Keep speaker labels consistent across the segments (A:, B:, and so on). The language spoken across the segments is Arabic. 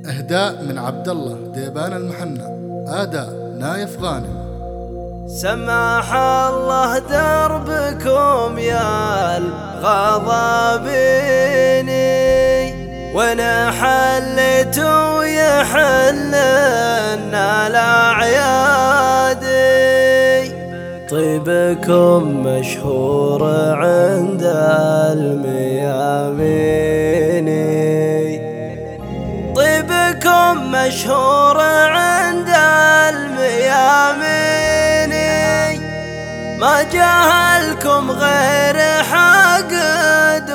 A: إهداء من عبد الله ديبان المحنى. أداء نايف غانم.
B: سمح الله دربكم يا الغضبيني، وانا حليت ويحلنا الاعيادي. طيبكم مشهور عند المياميني، طيبكم مشهور عند المياميني. ما جاهلكم غير حقد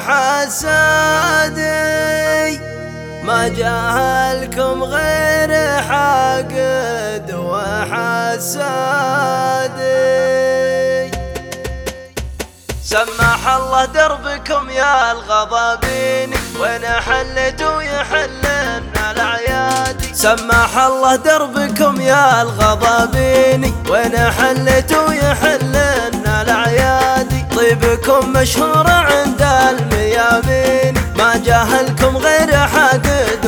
B: وحسادي، ما جاهلكم غير حقد وحسادي. سمح الله دربكم يا الغضبيني، وانا حلت ويحلنا الاعيادي. سمح الله دربكم يا الغضبيني، وانا حلت ويحلنا الاعيادي. طيبكم مشهور عند الميامين، ما جاهلكم غير حقد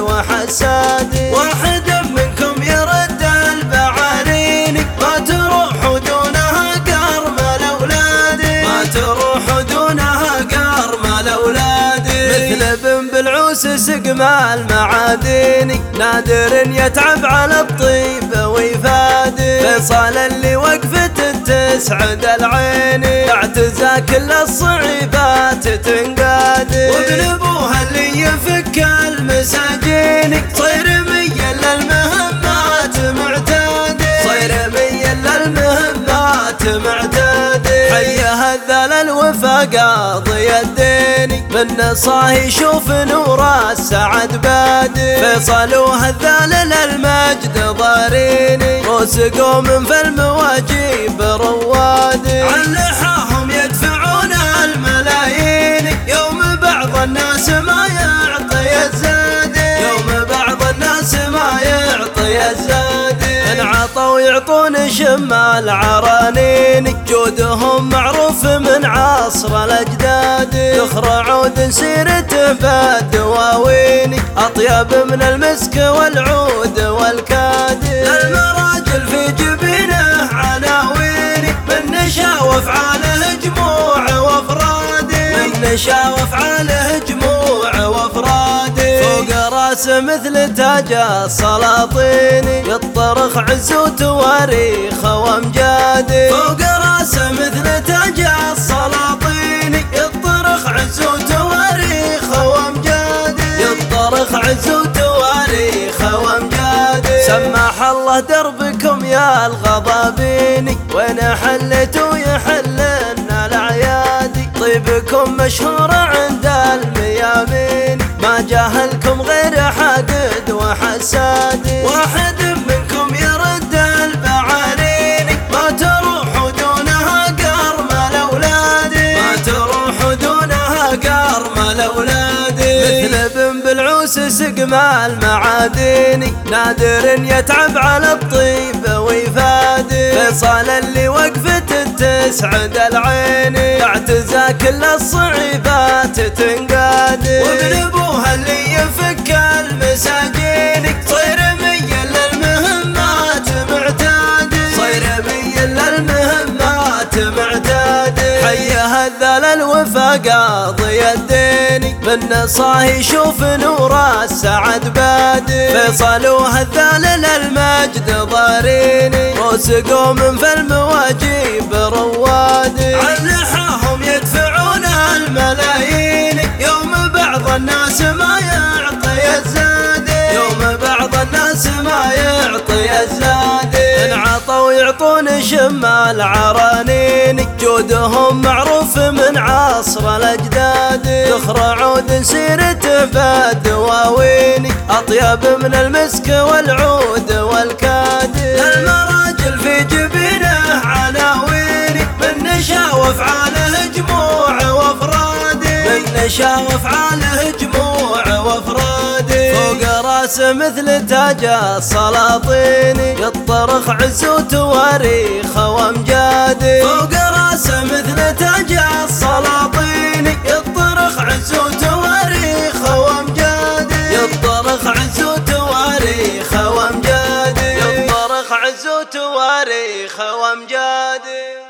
B: وحسادي. واحد منكم يرد البعاريني، ما تروح دونها قرم الاولادي، ما تروح دونها قرم الاولادي. مثل ابن بالعوس سقم المعاديني، نادر يتعب على الطيب ويفادي. فيصل اللي وقفته تسعد العين، اعتزى كل الصعيبات تنقادي. وابن ابوها اللي يفك المساجين، صير ميا للمهمات معتادي، صير ميا للمهمات معتادي. حي هذال الوفا قاضي الدين، من صاهي يشوف نور السعد بادي. فيصل وهذال للمجد ضاريني، روس قوم في المواجيب روادي. عن لحاهم يدفعون الملايين، يوم بعض الناس ما يعطي الزادي، يوم بعض الناس ما يعطي الزادي. ان عطوا يعطون شمال عرانين، جودهم معروف من عصر الاجداد. ذخر عود سيرته بالدواوين، اطيب من المسك والعود والكادي. للمراجل في جبينه عناوين، من نشا وافعاله جموع وافرادي، من نشا وافعاله جموع وافرادي. فوق راسه مثل تاج السلاطين، يطرخ عز وتواريخ وامجادي. فوق راسه مثل تاج السلاطين، يطرخ عز وتواريخ وامجادي، يطرخ عز وتواريخ وامجادي. سمح الله دربكم يا الغضبيني، وانا حلت ويحلنا الاعيادي. طيبكم مشهور عند الميامين، ما جاهلكم غير حقد وحسادي. واحد منكم يرد البعارين، ما تروح دونها قرم الاولادي، ما تروح دونها قرم الاولادي. مثل ابن بالعوس سقم المعاديني، نادر يتعب على الطيب ويفادي. فيصل اللي وقفته تسعد العين، اعتزى كل الصعيبات تنقادي. وابن ابوها اللي يفك المساجين، صير ميا للمهمات معتادي، صير ميا للمهمات معتادي. حي هذال الوفا قاضي الدين، من صاهي يشوف نور السعد بادي. فيصل وهذال للمجد ضاريني، روس قوم في المواجيب روادي. عن لحاهم يدفعون الملايين، يوم بعض الناس ما يعطي الزادي، يوم بعض الناس ما يعطي الزادي. ان عطوا يعطون شمال عرانين، جودهم معروف من عصر الاجداد. ذخر عود سيرته بالدواوين، اطيب من المسك والعود والكادي. المراجل في جبينه عناوين، من نشا وافعاله جموع وافرادي، من نشا وافعاله جموع وافرادي. فوق راسه مثل تاج السلاطين، يطرخ عز وتواريخ وامجادي. فوق راسه مثل تاج السلاطين، يطرخ عز وتواريخ وامجادي، يطرخ عز وتواريخ عز وتواريخ وامجاد.